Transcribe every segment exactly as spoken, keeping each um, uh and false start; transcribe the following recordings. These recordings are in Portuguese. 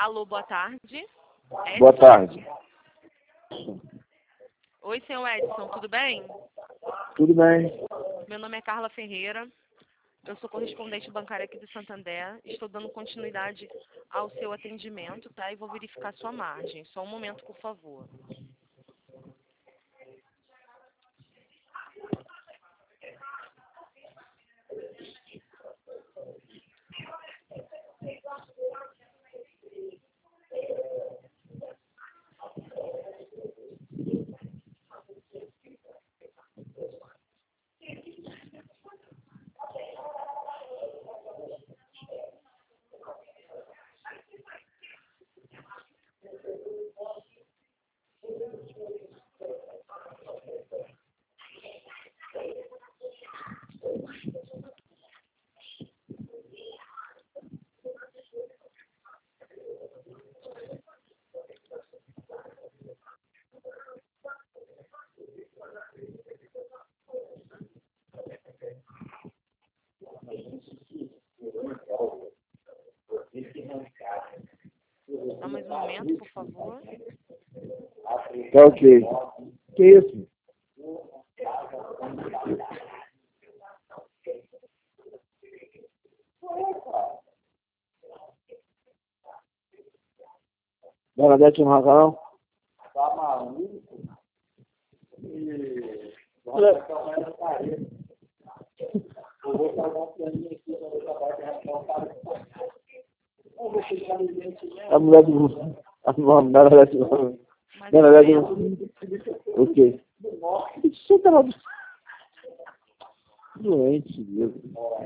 Alô, boa tarde. Boa tarde. Oi, senhor Edson, tudo bem? Tudo bem? Meu nome é Carla Ferreira. Eu sou correspondente bancária aqui do Santander. Estou dando continuidade ao seu atendimento, tá? E vou verificar sua margem. Só um momento, por favor. Só mais um momento, por favor. Tá ok. Que isso? Bernadette no Racal? Tá maluco? E... Olha... Eu vou fazer um planinho aqui para ver se a parte de Vamos ver se ele está. A mulher do... A Bernadette no... Bernadette no... Ok. Isso tá lá... Doente, mesmo.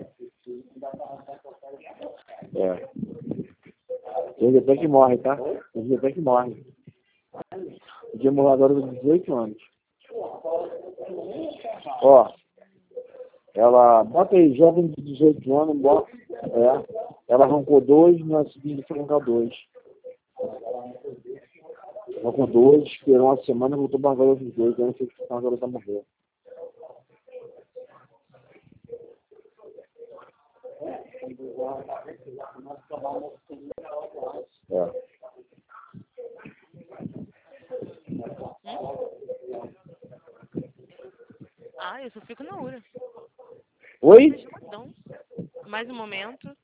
É. Tem até que morre, tá? Tem até que morre. Podia morrer agora com dezoito anos. Ó, ela, bota aí, jovem de dezoito anos, bota, é, ela arrancou dois, na seguinte foi arrancar dois. Arrancou dois, esperou uma semana e voltou para arrancar outros dois, eu não sei se a garota morreu. É. Ah, eu só fico na hora. Oi? Então, mais um momento.